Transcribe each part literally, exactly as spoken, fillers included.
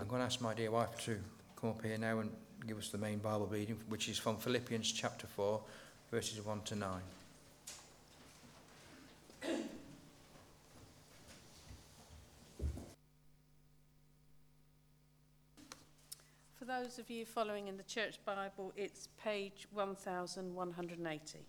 going to ask my dear wife to come up here now and give us the main Bible reading, which is from Philippians chapter four, verses one to nine. For those of you following in the Church Bible, it's page one thousand one hundred eighty.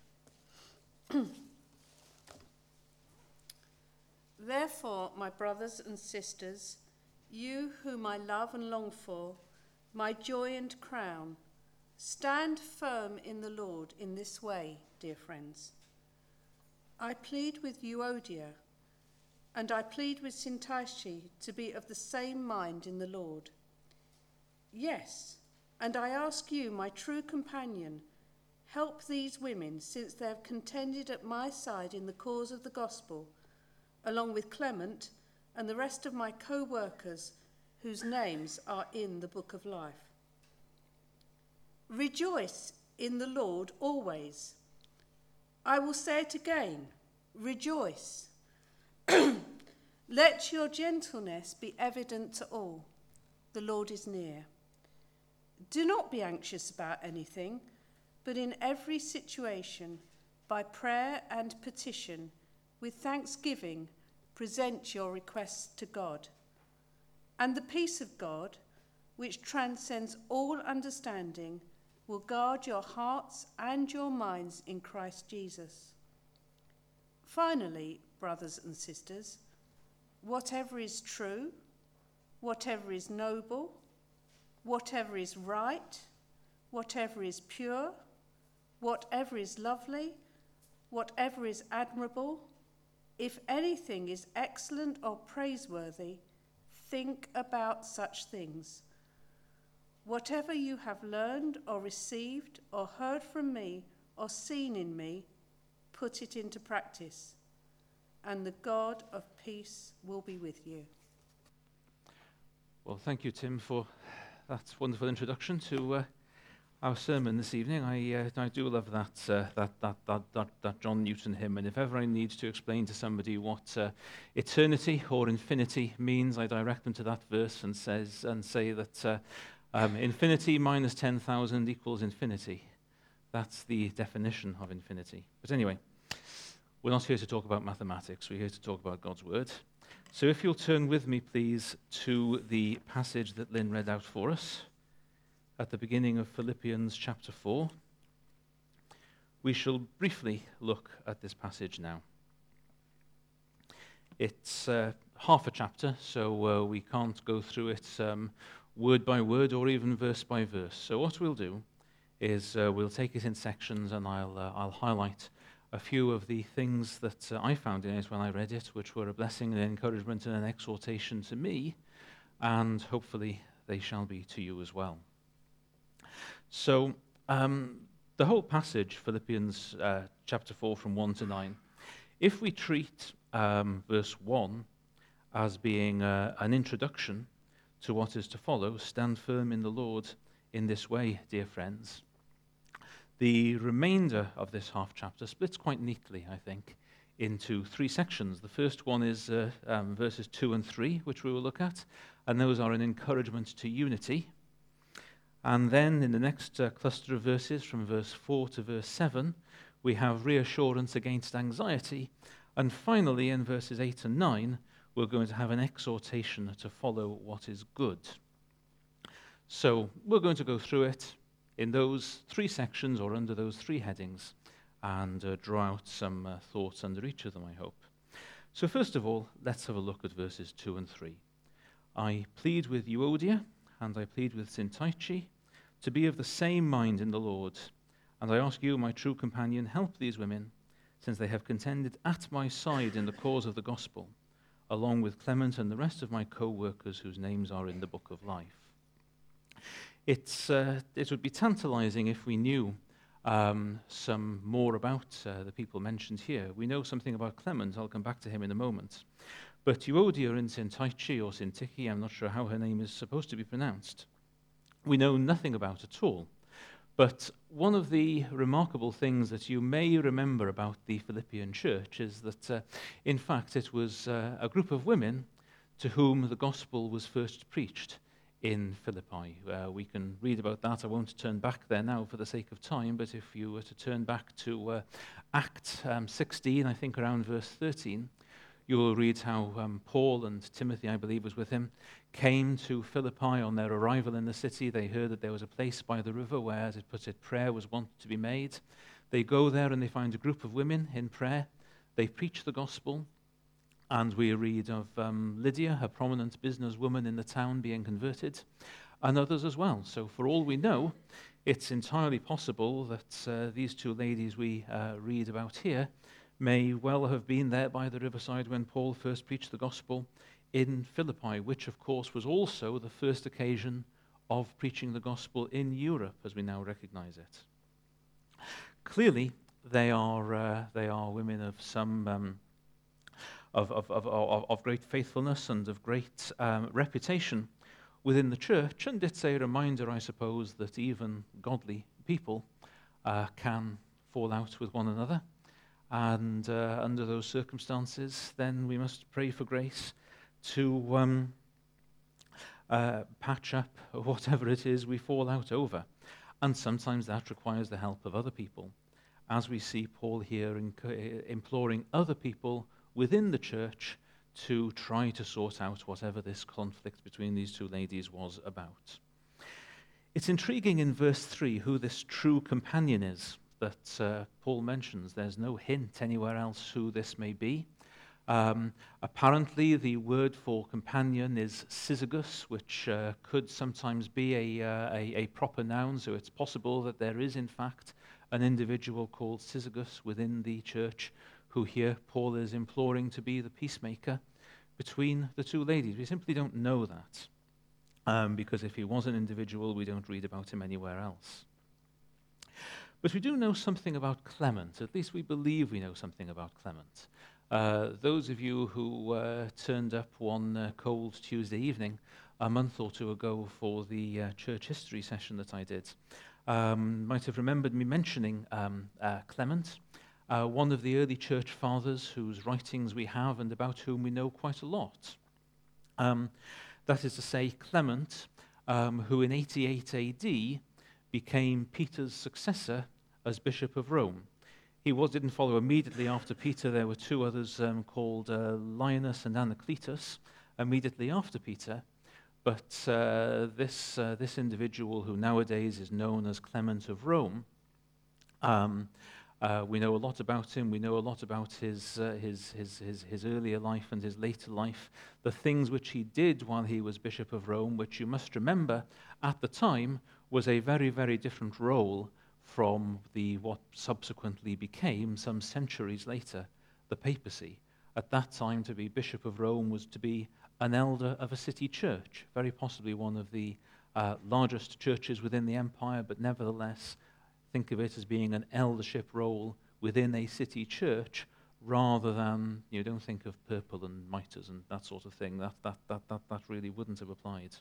Therefore, my brothers and sisters, you whom I love and long for, my joy and crown, stand firm in the Lord in this way, dear friends. I plead with Euodia, and I plead with Syntyche to be of the same mind in the Lord. Yes, and I ask you, my true companion, help these women, since they have contended at my side in the cause of the gospel, along with Clement and the rest of my co-workers whose names are in the book of life. Rejoice in the Lord always. I will say it again, rejoice. Let your gentleness be evident to all. The Lord is near. Do not be anxious about anything, but in every situation, by prayer and petition, with thanksgiving, present your requests to God. And the peace of God, which transcends all understanding, will guard your hearts and your minds in Christ Jesus. Finally, brothers and sisters, whatever is true, whatever is noble, whatever is right, whatever is pure, whatever is lovely, whatever is admirable, if anything is excellent or praiseworthy, think about such things. Whatever you have learned or received or heard from me or seen in me, put it into practice, and the God of peace will be with you. Well, thank you, Tim, for that wonderful introduction to uh, our sermon this evening. I uh, I do love that, uh, that, that that that that John Newton hymn, and if ever I need to explain to somebody what uh, eternity or infinity means, I direct them to that verse and says and say that uh, um, infinity minus ten thousand equals infinity. That's the definition of infinity. But anyway, we're not here to talk about mathematics. We're here to talk about God's word. So if you'll turn with me, please, to the passage that Lynn read out for us at the beginning of Philippians chapter four. We shall briefly look at this passage now. It's uh, half a chapter, so uh, we can't go through it um, word by word or even verse by verse. So what we'll do is uh, we'll take it in sections, and I'll uh, I'll highlight a few of the things that uh, I found in it when I read it, which were a blessing and an encouragement and an exhortation to me, and hopefully they shall be to you as well. So um, the whole passage, Philippians uh, chapter four from one to nine, if we treat um, verse one as being uh, an introduction to what is to follow, stand firm in the Lord in this way, dear friends, the remainder of this half chapter splits quite neatly, I think, into three sections. The first one is uh, um, verses two and three, which we will look at, and those are an encouragement to unity. And then in the next uh, cluster of verses, from verse four to verse seven, we have reassurance against anxiety. And finally, in verses eight and nine, we're going to have an exhortation to follow what is good. So we're going to go through it in those three sections or under those three headings and uh, draw out some uh, thoughts under each of them, I hope. So first of all, let's have a look at verses two and three. I plead with Euodia, and I plead with Syntyche, to be of the same mind in the Lord. And I ask you, my true companion, help these women, since they have contended at my side in the cause of the gospel, along with Clement and the rest of my co-workers whose names are in the book of life. It's, uh, it would be tantalizing if we knew um, some more about uh, the people mentioned here. We know something about Clement. I'll come back to him in a moment. But Euodia and Syntyche, or Syntyche, I'm not sure how her name is supposed to be pronounced, we know nothing about at all. But one of the remarkable things that you may remember about the Philippian church is that, uh, in fact, it was uh, a group of women to whom the gospel was first preached in Philippi. Uh, we can read about that. I won't turn back there now for the sake of time, but if you were to turn back to uh, Acts um, sixteen, I think around verse thirteen, you will read how um, Paul and Timothy, I believe was with him, came to Philippi on their arrival in the city. They heard that there was a place by the river where, as it puts it, prayer was wont to be made. They go there and they find a group of women in prayer. They preach the gospel. And we read of um, Lydia, a prominent businesswoman in the town, being converted, and others as well. So for all we know, it's entirely possible that uh, these two ladies we uh, read about here may well have been there by the riverside when Paul first preached the gospel in Philippi, which of course was also the first occasion of preaching the gospel in Europe, as we now recognize it. Clearly, they are uh, they are women of some um, of, of, of, of, of great faithfulness and of great um, reputation within the church, and it's a reminder, I suppose, that even godly people uh, can fall out with one another. And uh, under those circumstances, then we must pray for grace to um, uh, patch up whatever it is we fall out over. And sometimes that requires the help of other people, as we see Paul here inc- imploring other people within the church to try to sort out whatever this conflict between these two ladies was about. It's intriguing in verse three who this true companion is that uh, Paul mentions. There's no hint anywhere else who this may be. Um, apparently, the word for companion is syzygus, which uh, could sometimes be a, uh, a, a proper noun, so it's possible that there is, in fact, an individual called syzygus within the church who here Paul is imploring to be the peacemaker between the two ladies. We simply don't know that, um, because if he was an individual, we don't read about him anywhere else. But we do know something about Clement. At least we believe we know something about Clement. Uh, those of you who uh, turned up one uh, cold Tuesday evening a month or two ago for the uh, church history session that I did um, might have remembered me mentioning um, uh, Clement, uh, one of the early church fathers whose writings we have and about whom we know quite a lot. Um, that is to say, Clement, um, who in eighty-eight A D became Peter's successor as Bishop of Rome. He was, didn't follow immediately after Peter. There were two others um, called uh, Linus and Anacletus immediately after Peter. But uh, this, uh, this individual, who nowadays is known as Clement of Rome, um, uh, we know a lot about him. We know a lot about his, uh, his, his, his, his earlier life and his later life, the things which he did while he was Bishop of Rome, which you must remember at the time was a very, very different role from the what subsequently became, some centuries later, the papacy. At that time, to be Bishop of Rome was to be an elder of a city church, very possibly one of the uh, largest churches within the empire, but nevertheless, think of it as being an eldership role within a city church, rather than, you know, don't think of purple and mitres and that sort of thing. That, that, that, that, that really wouldn't have applied.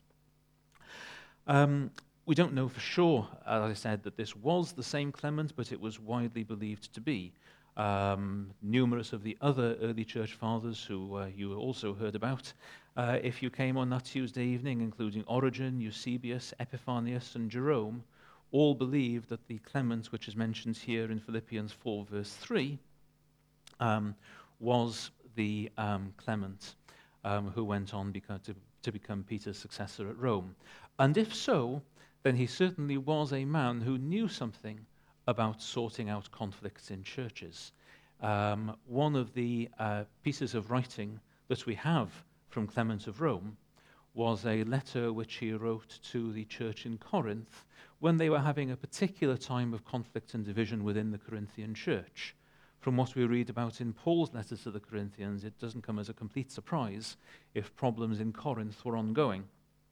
Um, We don't know for sure, as I said, that this was the same Clement, but it was widely believed to be. Um, numerous of the other early church fathers who uh, you also heard about, uh, if you came on that Tuesday evening, including Origen, Eusebius, Epiphanius, and Jerome, all believed that the Clement, which is mentioned here in Philippians four, verse three, um, was the um, Clement um, who went on beca- to, to become Peter's successor at Rome. And if so, then he certainly was a man who knew something about sorting out conflicts in churches. Um, one of the uh, pieces of writing that we have from Clement of Rome was a letter which he wrote to the church in Corinth when they were having a particular time of conflict and division within the Corinthian church. From what we read about in Paul's letters to the Corinthians, it doesn't come as a complete surprise if problems in Corinth were ongoing.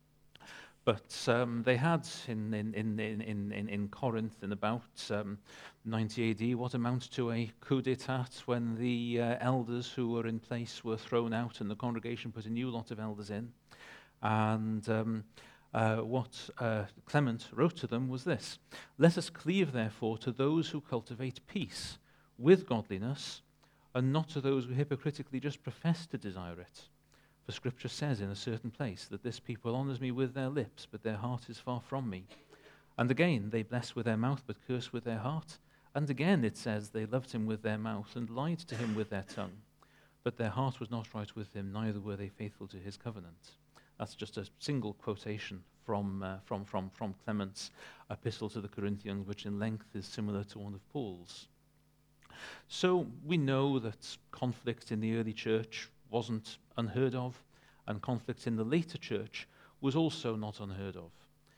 But um, they had in, in, in, in, in, in Corinth in about um, ninety A D what amounts to a coup d'etat when the uh, elders who were in place were thrown out and the congregation put a new lot of elders in. And um, uh, what uh, Clement wrote to them was this: "Let us cleave therefore to those who cultivate peace with godliness, and not to those who hypocritically just profess to desire it. For Scripture says in a certain place that this people honors me with their lips, but their heart is far from me. And again, they bless with their mouth, but curse with their heart. And again it says they loved him with their mouth and lied to him with their tongue. But their heart was not right with him, neither were they faithful to his covenant. That's just a single quotation from, uh, from, from, from Clement's epistle to the Corinthians, which in length is similar to one of Paul's. So we know that conflict in the early church wasn't unheard of, and conflict in the later church was also not unheard of.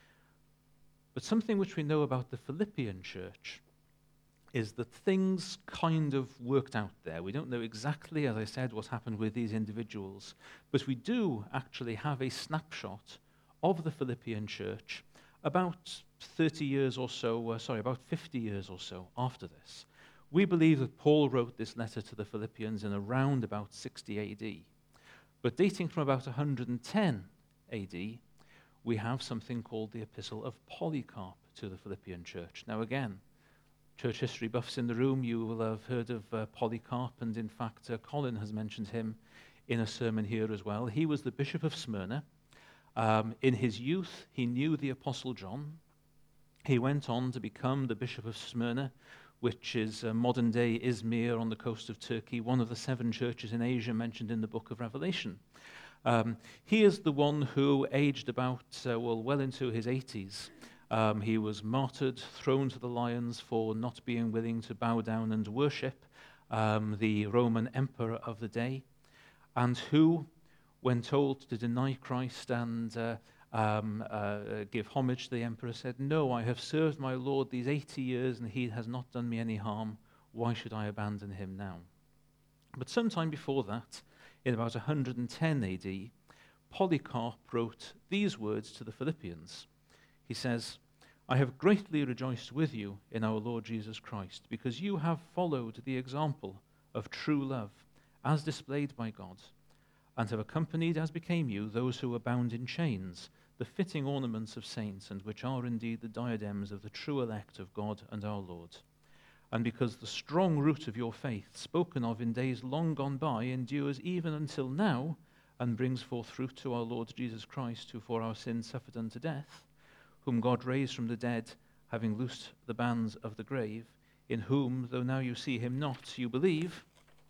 But something which we know about the Philippian church is that things kind of worked out there. We don't know exactly, as I said, what happened with these individuals, but we do actually have a snapshot of the Philippian church about thirty years or so, uh, sorry, about fifty years or so after this. We believe that Paul wrote this letter to the Philippians in around about sixty A D. But dating from about one hundred ten A D, we have something called the Epistle of Polycarp to the Philippian church. Now again, church history buffs in the room, you will have heard of uh, Polycarp, and in fact uh, Colin has mentioned him in a sermon here as well. He was the Bishop of Smyrna. Um, in his youth, he knew the Apostle John. He went on to become the Bishop of Smyrna, which is uh, modern-day Izmir on the coast of Turkey, one of the seven churches in Asia mentioned in the book of Revelation. Um, he is the one who, aged about, uh, well, well into his eighties, um, he was martyred, thrown to the lions for not being willing to bow down and worship um, the Roman emperor of the day, and who, when told to deny Christ and uh, um, uh, give homage to the emperor, said, "No, I have served my Lord these eighty years, and he has not done me any harm. Why should I abandon him now?" But sometime before that, in about one hundred ten A D, Polycarp wrote these words to the Philippians. He says, "I have greatly rejoiced with you in our Lord Jesus Christ, because you have followed the example of true love, as displayed by God, and have accompanied, as became you, those who are bound in chains, the fitting ornaments of saints, and which are indeed the diadems of the true elect of God and our Lord. And because the strong root of your faith, spoken of in days long gone by, endures even until now, and brings forth fruit to our Lord Jesus Christ, who for our sins suffered unto death, whom God raised from the dead, having loosed the bands of the grave, in whom, though now you see him not, you believe,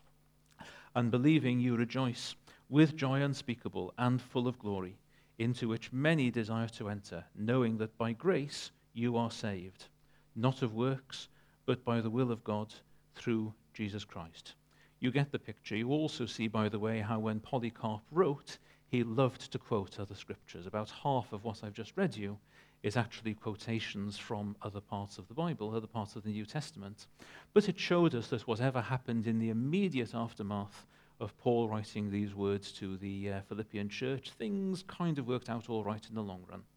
and believing you rejoice with joy unspeakable and full of glory, into which many desire to enter, knowing that by grace you are saved, not of works, but by the will of God, through Jesus Christ." You get the picture. You also see, by the way, how when Polycarp wrote, he loved to quote other scriptures. About half of what I've just read you is actually quotations from other parts of the Bible, other parts of the New Testament. But it showed us that whatever happened in the immediate aftermath of Paul writing these words to the uh, Philippian church, things kind of worked out all right in the long run.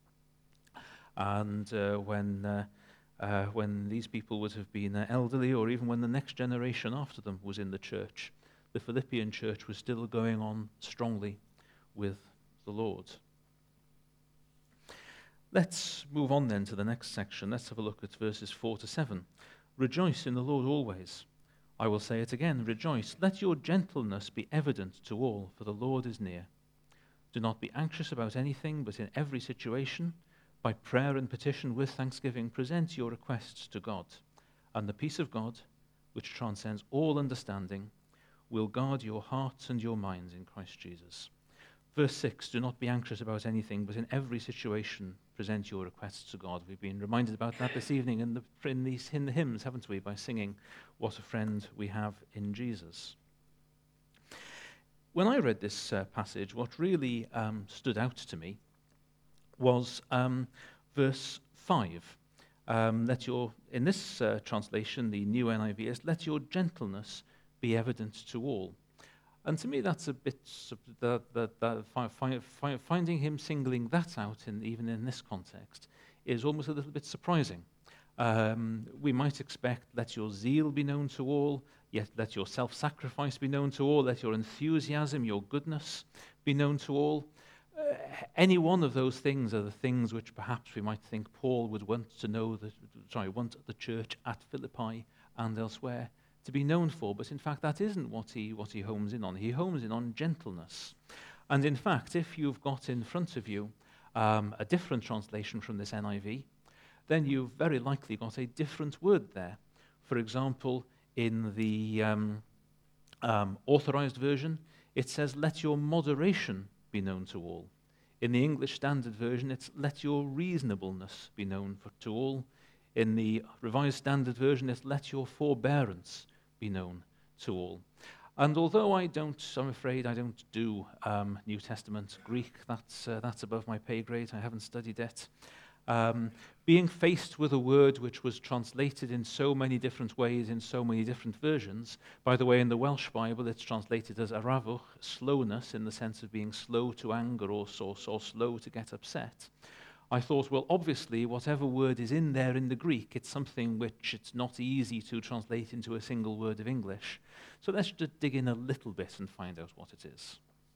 And uh, when uh, uh, when these people would have been uh, elderly, or even when the next generation after them was in the church, the Philippian church was still going on strongly with the Lord. Let's move on then to the next section. Let's have a look at verses four to seven. "Rejoice in the Lord always. I will say it again, rejoice. Let your gentleness be evident to all, for the Lord is near. Do not be anxious about anything, but in every situation, by prayer and petition with thanksgiving, present your requests to God. And the peace of God, which transcends all understanding, will guard your hearts and your minds in Christ Jesus." Verse six, "Do not be anxious about anything, but in every situation present your requests to God." We've been reminded about that this evening in the, in, these, in the hymns, haven't we, by singing "What a Friend We Have in Jesus." When I read this uh, passage, what really um, stood out to me was um, verse five. Um, let your, in this uh, translation, the new N I V is, "Let your gentleness be evident to all." And to me, that's a bit, that, that, that, fi, fi, finding him singling that out, in, even in this context, is almost a little bit surprising. Um, we might expect, let your zeal be known to all, yet let your self-sacrifice be known to all, let your enthusiasm, your goodness be known to all. Uh, any one of those things are the things which perhaps we might think Paul would want to know, that, sorry, want the church at Philippi and elsewhere to be known for, but in fact that isn't what he what he homes in on. He homes in on gentleness. And in fact, if you've got in front of you um, a different translation from this N I V, then you've very likely got a different word there. For example, in the um, um, Authorized Version, it says, "Let your moderation be known to all." In the English Standard Version, it's "let your reasonableness be known for, to all." In the Revised Standard Version, it's "let your forbearance be known to all." And although I don't, I'm afraid I don't do um, New Testament Greek, that's, uh, that's above my pay grade, I haven't studied it. Um, being faced with a word which was translated in so many different ways, in so many different versions. By the way, in the Welsh Bible, it's translated as arafwch, slowness, in the sense of being slow to anger or, or, or slow to get upset. I thought, well, obviously, whatever word is in there in the Greek, it's something which it's not easy to translate into a single word of English. So let's just dig in a little bit and find out what it is.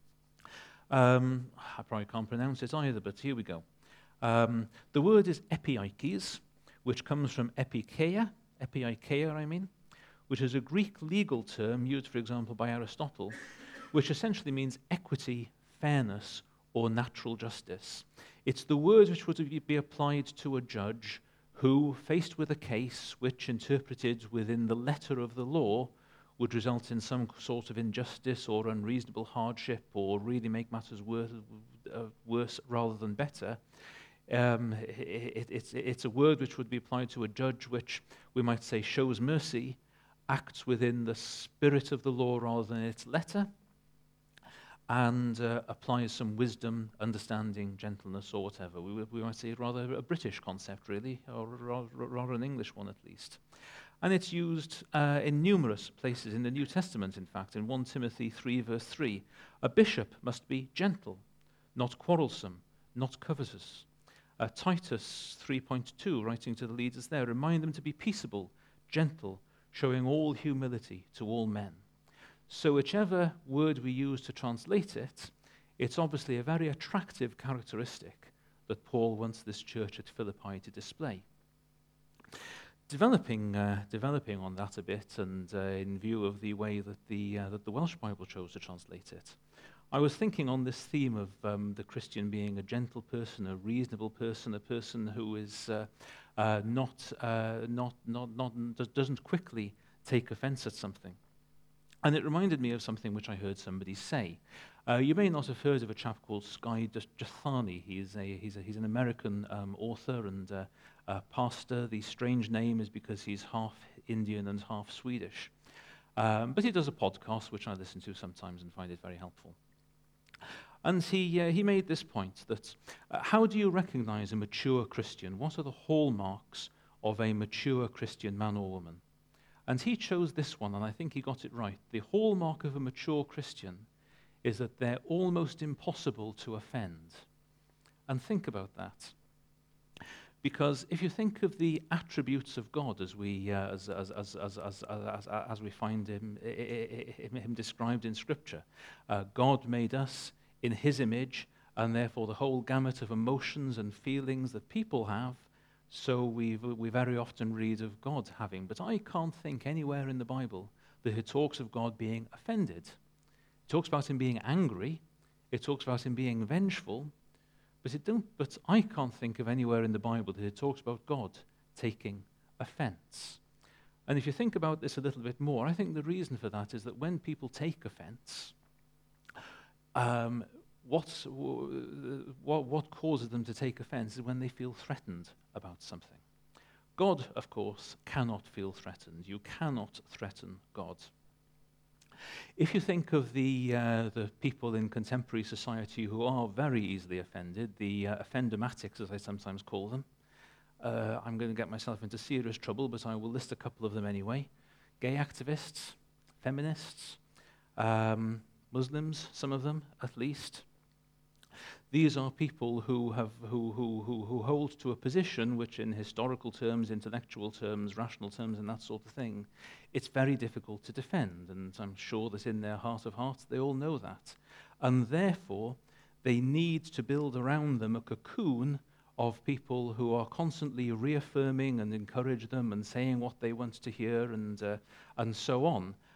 Um, I probably can't pronounce it either, but here we go. Um, the word is epiikes, which comes from epikeia, epikeia, I mean, which is a Greek legal term used, for example, by Aristotle, which essentially means equity, fairness, or natural justice. It's the word which would be applied to a judge who, faced with a case which, interpreted within the letter of the law, would result in some sort of injustice or unreasonable hardship or really make matters worse, uh, worse rather than better. Um, it, it's, it's a word which would be applied to a judge which, we might say, shows mercy, acts within the spirit of the law rather than its letter, and uh, applies some wisdom, understanding, gentleness, or whatever. We, we might say rather a British concept, really, or rather, rather an English one at least. And it's used uh, in numerous places in the New Testament, in fact. In First Timothy three, verse three, a bishop must be gentle, not quarrelsome, not covetous. Uh, Titus three point two, writing to the leaders there, remind them to be peaceable, gentle, showing all humility to all men. So whichever word we use to translate it, it's obviously a very attractive characteristic that Paul wants this church at Philippi to display. Developing, uh, developing on that a bit, and uh, in view of the way that the, uh, that the Welsh Bible chose to translate it, I was thinking on this theme of um, the Christian being a gentle person, a reasonable person, a person who is uh, uh, not, uh, not, not, not, doesn't quickly take offense at something. And it reminded me of something which I heard somebody say. Uh, you may not have heard of a chap called Skye Jethani. He's, a, he's, a, he's an American um, author and uh, uh, pastor. The strange name is because he's half Indian and half Swedish. Um, but he does a podcast, which I listen to sometimes and find it very helpful. And he, uh, he made this point that uh, how do you recognize a mature Christian? What are the hallmarks of a mature Christian man or woman? And he chose this one, and I think he got it right. The hallmark of a mature Christian is that they're almost impossible to offend. And think about that. Because if you think of the attributes of God as we, uh, as, as, as, as, as, as, as we find him, him described in Scripture, uh, God made us in his image, and therefore the whole gamut of emotions and feelings that people have, so we we very often read of God having. But I can't think anywhere in the Bible that it talks of God being offended. It talks about him being angry. It talks about him being vengeful. But it don't. But I can't think of anywhere in the Bible that it talks about God taking offense. And if you think about this a little bit more, I think the reason for that is that when people take offense, um, what's, what, what causes them to take offense is when they feel threatened about something. God, of course, cannot feel threatened. You cannot threaten God. If you think of the, uh, the people in contemporary society who are very easily offended, the uh, offendomatics, as I sometimes call them, uh, I'm going to get myself into serious trouble, but I will list a couple of them anyway. Gay activists, feminists, um, Muslims, some of them at least. These are people who have who, who, who, who hold to a position which, in historical terms, intellectual terms, rational terms, and that sort of thing, it's very difficult to defend. And I'm sure that in their heart of hearts, they all know that. And therefore, they need to build around them a cocoon of people who are constantly reaffirming and encourage them and saying what they want to hear and uh, and so on.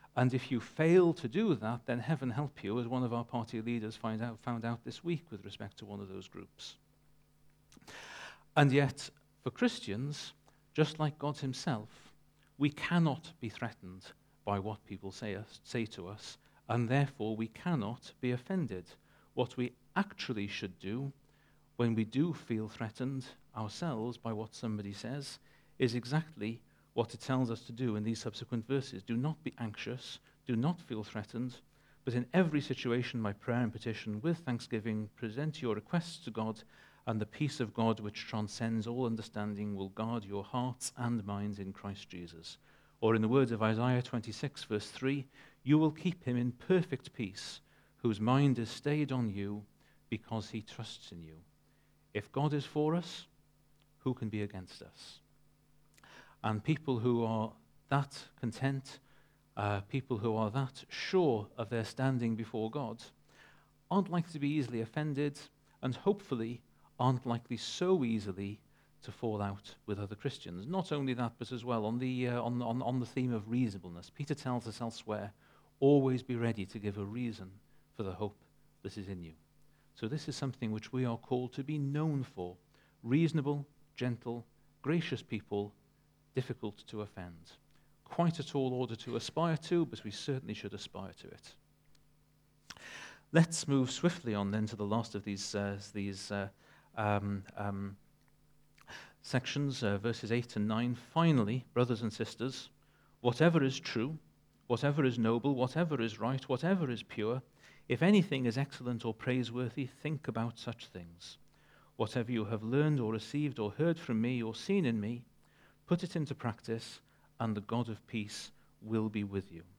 And if you fail to do that, then heaven help you, as one of our party leaders find out, found out this week with respect to one of those groups. And yet, for Christians, just like God himself, we cannot be threatened by what people say, us, say to us, and therefore we cannot be offended. What we actually should do when we do feel threatened ourselves by what somebody says is exactly what it tells us to do in these subsequent verses. Do not be anxious, do not feel threatened, but in every situation by prayer and petition with thanksgiving present your requests to God, and the peace of God which transcends all understanding will guard your hearts and minds in Christ Jesus. Or in the words of Isaiah twenty-six verse three, you will keep him in perfect peace, whose mind is stayed on you because he trusts in you. If God is for us, who can be against us? And people who are that content, uh, people who are that sure of their standing before God, aren't likely to be easily offended, and hopefully aren't likely so easily to fall out with other Christians. Not only that, but as well on the, uh, on, on, on the theme of reasonableness. Peter tells us elsewhere, always be ready to give a reason for the hope that is in you. So this is something which we are called to be known for. Reasonable, gentle, gracious people, difficult to offend. Quite a tall order to aspire to, but we certainly should aspire to it. Let's move swiftly on then to the last of these, uh, these uh, um, um, sections, uh, verses eight and nine. Finally, brothers and sisters, whatever is true, whatever is noble, whatever is right, whatever is pure, if anything is excellent or praiseworthy, think about such things. Whatever you have learned or received or heard from me or seen in me, put it into practice, and the God of peace will be with you.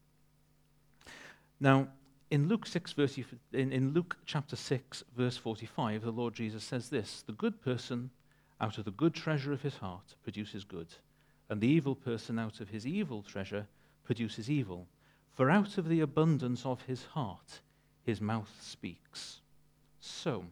Now, in Luke six, verse, in, in Luke chapter six, verse forty-five, the Lord Jesus says this: the good person out of the good treasure of his heart produces good, and the evil person out of his evil treasure produces evil. For out of the abundance of his heart, his mouth speaks. So,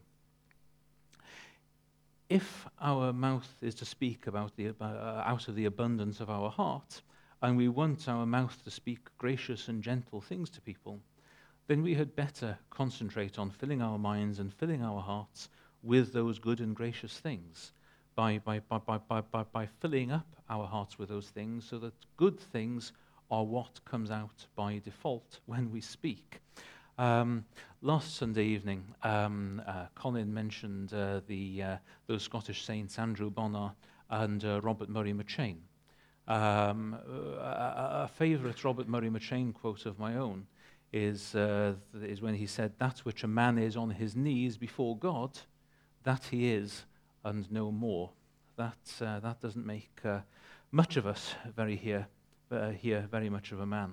if our mouth is to speak about the, uh, out of the abundance of our heart, and we want our mouth to speak gracious and gentle things to people, then we had better concentrate on filling our minds and filling our hearts with those good and gracious things, by, by, by, by, by, by, by filling up our hearts with those things, so that good things are what comes out by default when we speak. Um, last Sunday evening, um, uh, Colin mentioned uh, the uh, those Scottish saints Andrew Bonar and uh, Robert Murray McCheyne. Um, a, a favourite Robert Murray McCheyne quote of my own is uh, is when he said, "That which a man is on his knees before God, that he is, and no more." That uh, that doesn't make uh, much of us very here. Uh, here, very much of a man.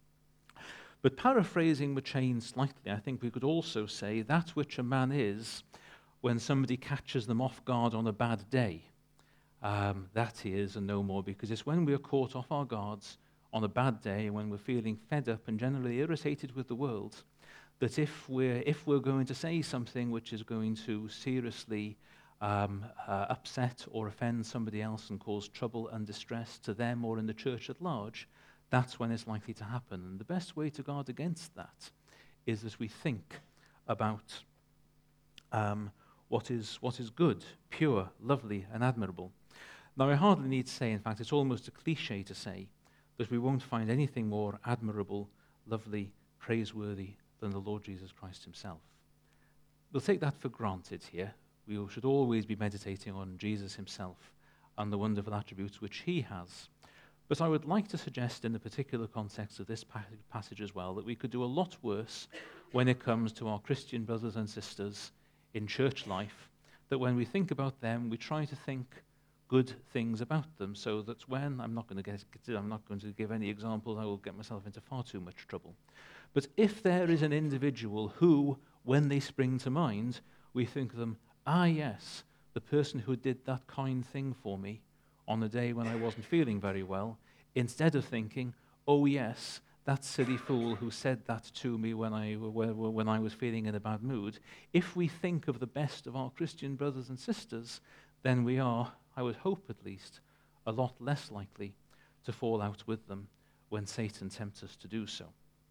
But paraphrasing McCheyne slightly, I think we could also say that which a man is when somebody catches them off guard on a bad day, um, that he is and no more, because it's when we are caught off our guards on a bad day, when we're feeling fed up and generally irritated with the world, that if we're, if we're going to say something which is going to seriously Um, uh, upset or offend somebody else and cause trouble and distress to them or in the church at large, that's when it's likely to happen. And the best way to guard against that is that we think about um, what is what is good, pure, lovely, and admirable. Now, I hardly need to say, in fact, it's almost a cliche to say that we won't find anything more admirable, lovely, praiseworthy than the Lord Jesus Christ himself. We'll take that for granted here. We should always be meditating on Jesus himself and the wonderful attributes which he has. But I would like to suggest in the particular context of this passage as well that we could do a lot worse when it comes to our Christian brothers and sisters in church life, that when we think about them, we try to think good things about them, so that when, I'm not going to get, I'm not going to give any examples, I will get myself into far too much trouble. But if there is an individual who, when they spring to mind, we think of them, ah, yes, the person who did that kind thing for me on a day when I wasn't feeling very well, instead of thinking, oh, yes, that silly fool who said that to me when I, when I was feeling in a bad mood. If we think of the best of our Christian brothers and sisters, then we are, I would hope at least, a lot less likely to fall out with them when Satan tempts us to do so.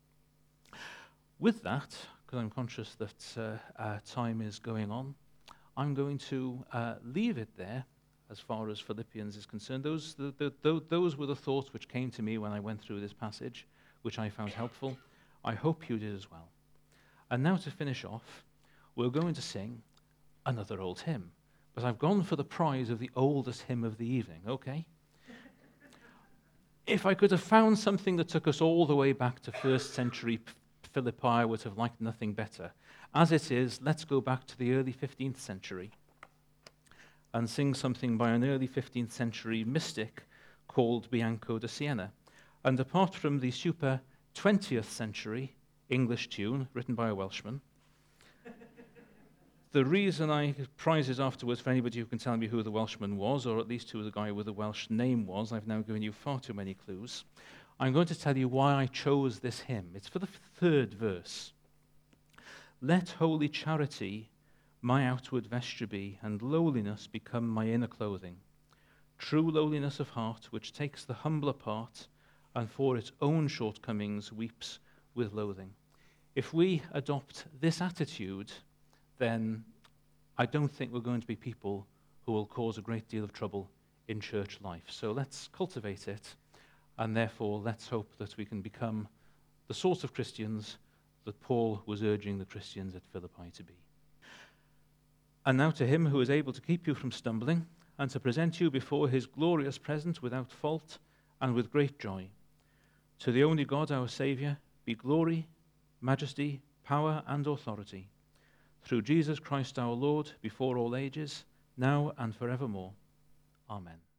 With that, because I'm conscious that uh, uh, time is going on, I'm going to uh, leave it there as far as Philippians is concerned. Those, the, the, the, those were the thoughts which came to me when I went through this passage, which I found helpful. I hope you did as well. And now to finish off, we're going to sing another old hymn. But I've gone for the prize of the oldest hymn of the evening, okay? If I could have found something that took us all the way back to first century Philippi, I would have liked nothing better. As it is, let's go back to the early fifteenth century and sing something by an early fifteenth century mystic called Bianco da Siena. And apart from the super twentieth century English tune written by a Welshman, the reason I prizes afterwards for anybody who can tell me who the Welshman was, or at least who the guy with the Welsh name was, I've now given you far too many clues. I'm going to tell you why I chose this hymn. It's for the third verse. Let holy charity my outward vesture be, and lowliness become my inner clothing. True lowliness of heart, which takes the humbler part, and for its own shortcomings weeps with loathing. If we adopt this attitude, then I don't think we're going to be people who will cause a great deal of trouble in church life. So let's cultivate it, and therefore let's hope that we can become the sort of Christians that Paul was urging the Christians at Philippi to be. And now to him who is able to keep you from stumbling, and to present you before his glorious presence without fault and with great joy. To the only God, our Saviour, be glory, majesty, power, and authority, through Jesus Christ our Lord, before all ages, now and forevermore. Amen.